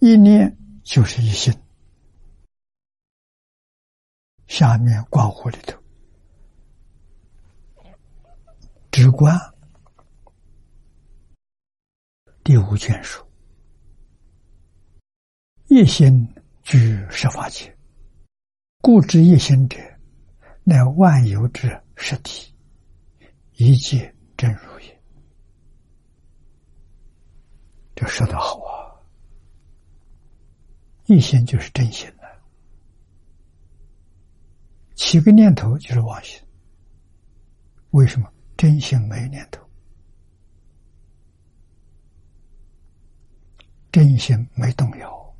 一念就是一心。下面括弧里头，直观第5卷书，一心居十法界，故知一心者，乃万有之实体，一切真如也。这说得好啊！一心就是真心了，起个念头就是妄心。为什么？真心没有念头，真心没动摇。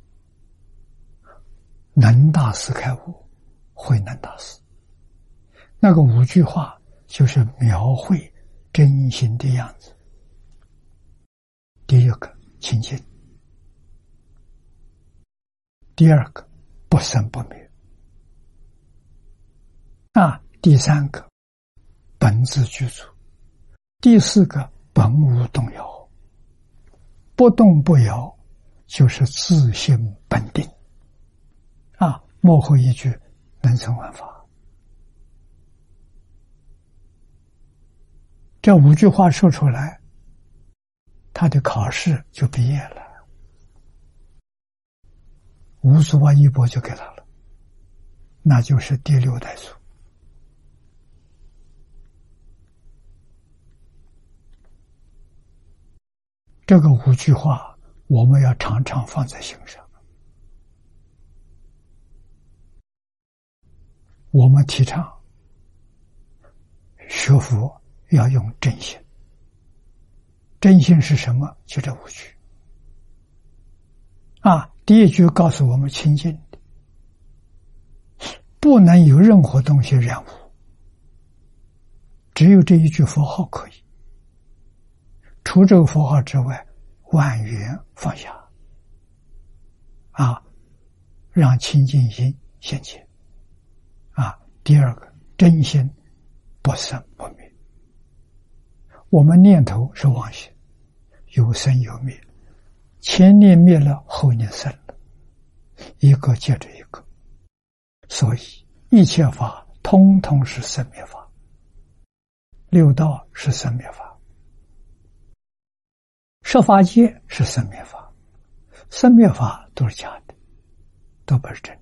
能大师开悟，慧能大师那个5句话就是描绘真心的样子。第一个清净，第二个不生不灭，第三个本自具足，第4个本无动摇。不动不摇就是自性本定幕后一句能成万法。这5句话说出来，他的考试就毕业了，无所谓一钵就给他了，那就是第6代祖。这个5句话我们要常常放在心上。我们提倡学佛要用真心。真心是什么？就这5句第一句告诉我们清净的，不能有任何东西染污，只有这一句佛号可以。除这个佛号之外，万缘放下让清净心现前第二个真心不生不灭。我们念头是妄心，有生有灭，前念灭了，后念生了，一个接着一个，所以一切法通通是生灭法，6道是生灭法，十法界是生灭法，生灭法都是假的，都不是真的，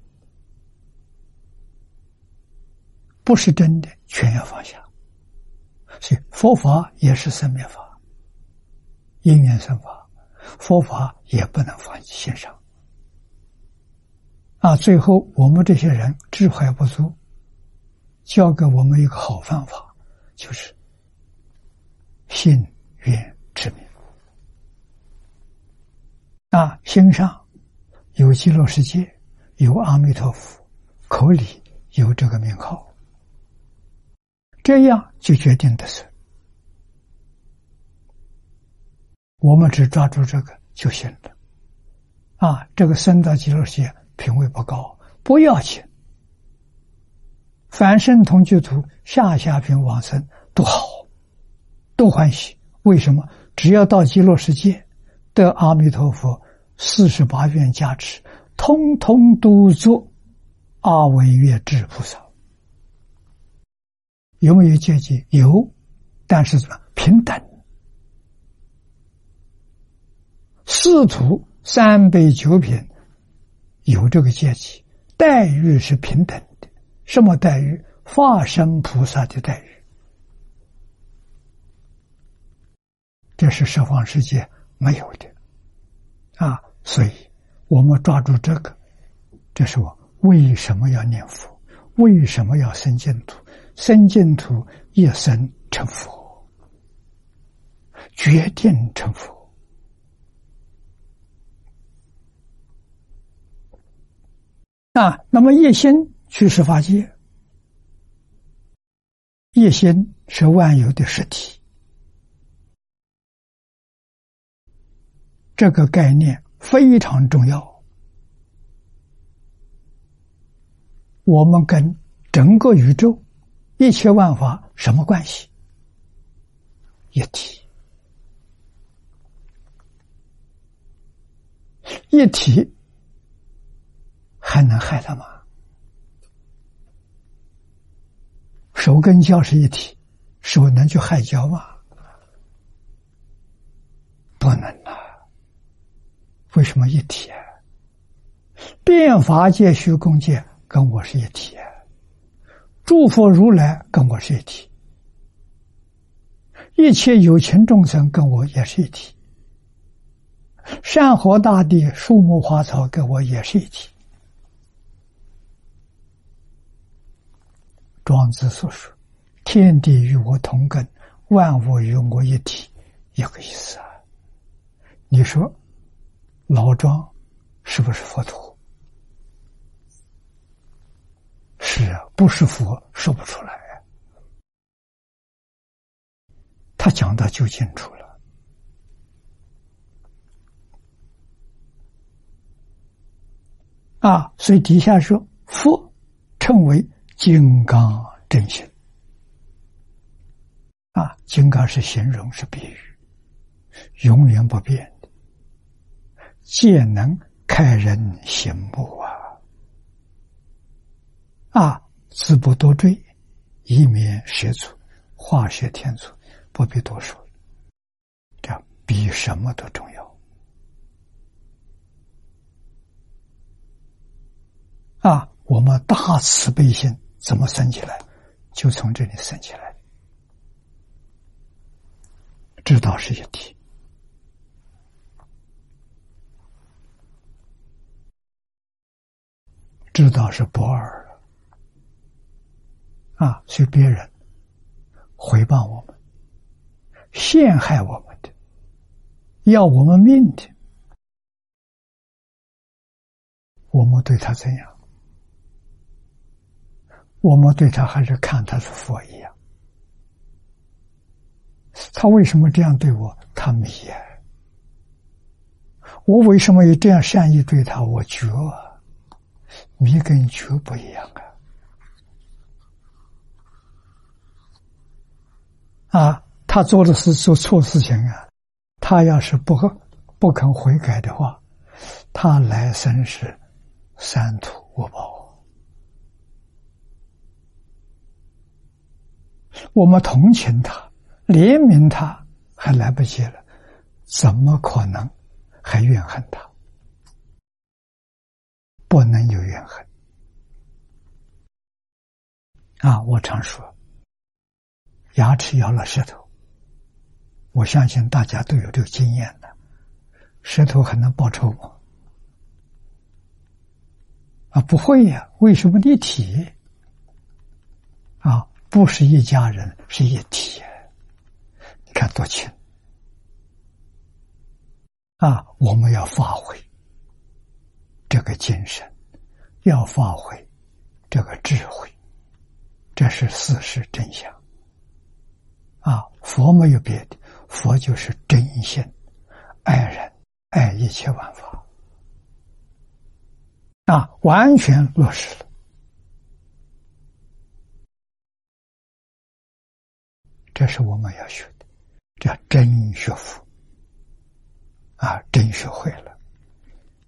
不是真的全要放下。所以佛法也是生灭法，因缘生法，佛法也不能放弃欣赏最后我们这些人智慧不足，教给我们一个好方法，就是信愿持名心上有极乐世界，有阿弥陀佛，口里有这个名号，这样就决定的是我们只抓住这个就行了这个升到极乐世界品位不高不要紧，凡圣同居土下品往生都好，都欢喜。为什么？只要到极乐世界得阿弥陀佛48愿加持，通通都做阿惟越致菩萨。有没有阶级？有，但是怎么平等？四土309品有这个阶级，待遇是平等的。什么待遇？化身菩萨的待遇。这是十方世界没有的所以我们抓住这个，这是我为什么要念佛，为什么要生净土？生净土一生成佛，决定成佛那么一心去十法界，一心是万有的实体，这个概念非常重要。我们跟整个宇宙一切万法什么关系？一体。 一体还能害他吗？手跟脚是一体，手能去害脚吗？不能啊！为什么一体啊？变法界、虚空界跟我是一体啊，诸佛如来跟我是一体，一切有情众生跟我也是一体，山河大地、树木花草跟我也是一体。庄子所说：“天地与我同根，万物与我一体”，一个意思啊。你说老庄是不是佛陀？是啊，不是佛说不出来啊。他讲的就清楚了啊。所以底下说佛称为金刚真心啊，金刚是形容，是比喻，永远不变的，皆能开人心目啊，字不多赘，以免涉足，化学天足，不必多说，这样比什么都重要啊。我们大慈悲心怎么生起来？就从这里生起来，知道是一体，知道是不二啊。所以别人诽谤我们、陷害我们的、要我们命的，我们对他怎样？我们对他还是看他是佛一样。他为什么这样对我？他迷啊。我为什么有这样善意对他？我觉啊。迷跟觉不一样啊！他做的是做错事情啊，他要是不肯悔改的话，他来生是三途无报。我们同情他、怜悯他还来不及了，怎么可能还怨恨他？不能有怨恨啊！我常说，牙齿咬了舌头，我相信大家都有这个经验的，舌头还能报仇吗？啊，不会呀！为什么一体？啊，不是一家人，是一体。你看多轻啊！我们要发挥这个精神，要发挥这个智慧，这是事实真相啊！佛没有别的，佛就是真心爱人，爱一切万法啊，完全落实了。这是我们要学的，叫真学佛啊，真学会了。